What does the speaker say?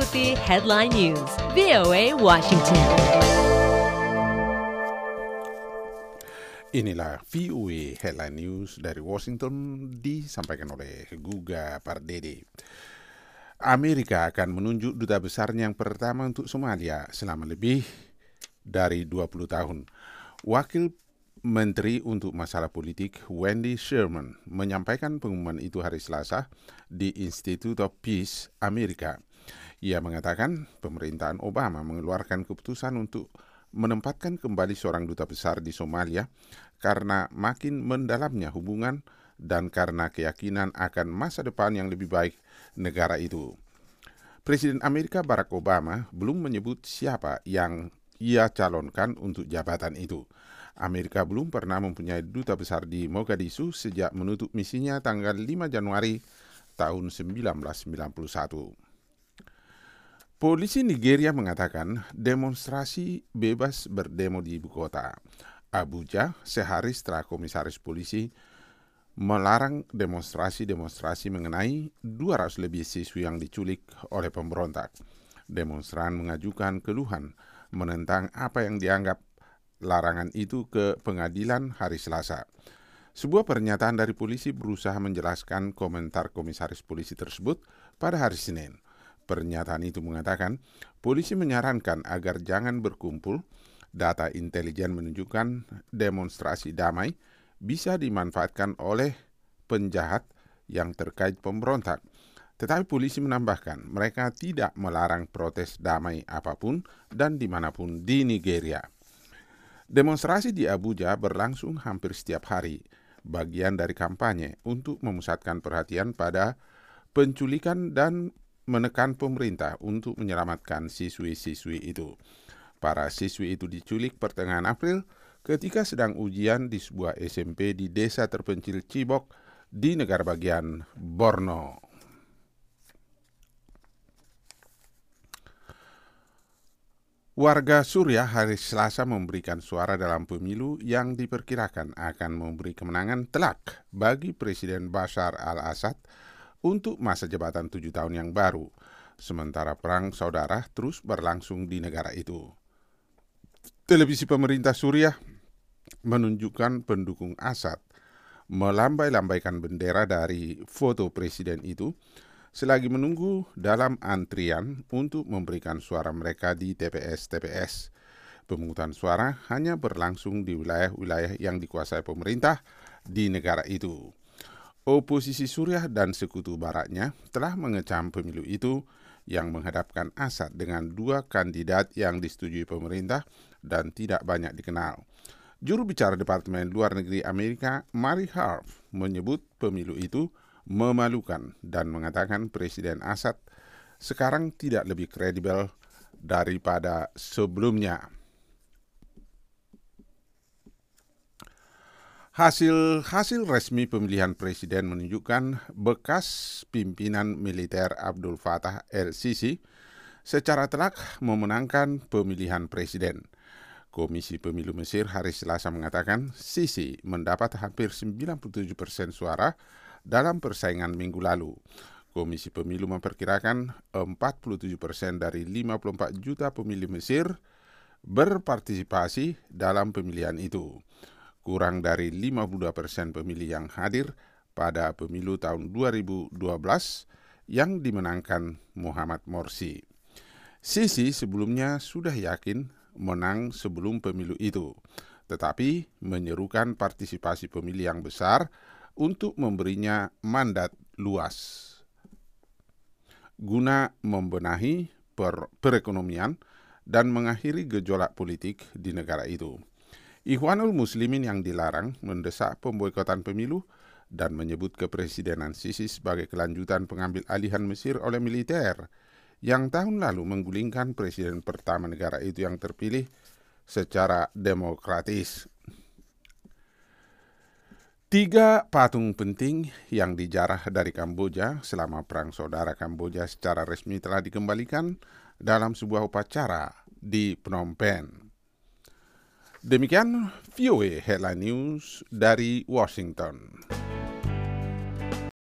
mengikuti Headline News VOA Washington. Inilah VOA Headline News dari Washington disampaikan oleh Guga Pardede. Amerika akan menunjuk duta besarnya yang pertama untuk Somalia selama lebih dari 20 tahun. Wakil Menteri untuk Masalah Politik Wendy Sherman menyampaikan pengumuman itu hari Selasa di Institute of Peace Amerika. Ia mengatakan pemerintahan Obama mengeluarkan keputusan untuk menempatkan kembali seorang duta besar di Somalia karena makin mendalamnya hubungan dan karena keyakinan akan masa depan yang lebih baik negara itu. Presiden Amerika Barack Obama belum menyebut siapa yang ia calonkan untuk jabatan itu. Amerika belum pernah mempunyai duta besar di Mogadishu sejak menutup misinya tanggal 5 Januari tahun 1991. Polisi Nigeria mengatakan demonstrasi bebas berdemo di ibu kota Abuja sehari setelah komisaris polisi melarang demonstrasi mengenai 200 lebih siswi yang diculik oleh pemberontak. Demonstran mengajukan keluhan menentang apa yang dianggap larangan itu ke pengadilan hari Selasa. Sebuah pernyataan dari polisi berusaha menjelaskan komentar komisaris polisi tersebut pada hari Senin. Pernyataan itu mengatakan, polisi menyarankan agar jangan berkumpul. Data intelijen menunjukkan demonstrasi damai bisa dimanfaatkan oleh penjahat yang terkait pemberontak. Tetapi polisi menambahkan, mereka tidak melarang protes damai apapun dan dimanapun di Nigeria. Demonstrasi di Abuja berlangsung hampir setiap hari, bagian dari kampanye untuk memusatkan perhatian pada penculikan dan menekan pemerintah untuk menyelamatkan siswi-siswi itu. Para siswi itu diculik pertengahan April ketika sedang ujian di sebuah SMP di desa terpencil Chibok di negara bagian Borno. Warga Suriah hari Selasa memberikan suara dalam pemilu yang diperkirakan akan memberi kemenangan telak bagi Presiden Bashar al-Assad untuk masa jabatan 7 tahun yang baru, sementara perang saudara terus berlangsung di negara itu. Televisi pemerintah Suriah menunjukkan pendukung Assad melambai-lambaikan bendera dari foto presiden itu selagi menunggu dalam antrian untuk memberikan suara mereka di TPS-TPS. Pemungutan suara hanya berlangsung di wilayah-wilayah yang dikuasai pemerintah di negara itu. Oposisi Suriah dan sekutu baratnya telah mengecam pemilu itu yang menghadapkan Assad dengan 2 kandidat yang disetujui pemerintah dan tidak banyak dikenal. Juru bicara Departemen Luar Negeri Amerika, Mary Harf, menyebut pemilu itu memalukan dan mengatakan Presiden Assad sekarang tidak lebih kredibel daripada sebelumnya. Hasil resmi pemilihan presiden menunjukkan bekas pimpinan militer Abdul Fattah el-Sisi secara telak memenangkan pemilihan presiden. Komisi Pemilu Mesir hari Selasa mengatakan Sisi mendapat hampir 97% suara dalam persaingan minggu lalu. Komisi Pemilu memperkirakan 47% dari 54 juta pemilih Mesir berpartisipasi dalam pemilihan itu. Kurang dari 52% pemilih yang hadir pada pemilu tahun 2012 yang dimenangkan Muhammad Morsi. Sisi sebelumnya sudah yakin menang sebelum pemilu itu, tetapi menyerukan partisipasi pemilih yang besar untuk memberinya mandat luas guna membenahi perekonomian dan mengakhiri gejolak politik di negara itu. Ikhwanul Muslimin yang dilarang mendesak pemboikotan pemilu dan menyebut kepresidenan Sisi sebagai kelanjutan pengambil alihan Mesir oleh militer yang tahun lalu menggulingkan presiden pertama negara itu yang terpilih secara demokratis. 3 patung penting yang dijarah dari Kamboja selama Perang Saudara Kamboja secara resmi telah dikembalikan dalam sebuah upacara di Phnom Penh. Demikian VOA Headline News dari Washington.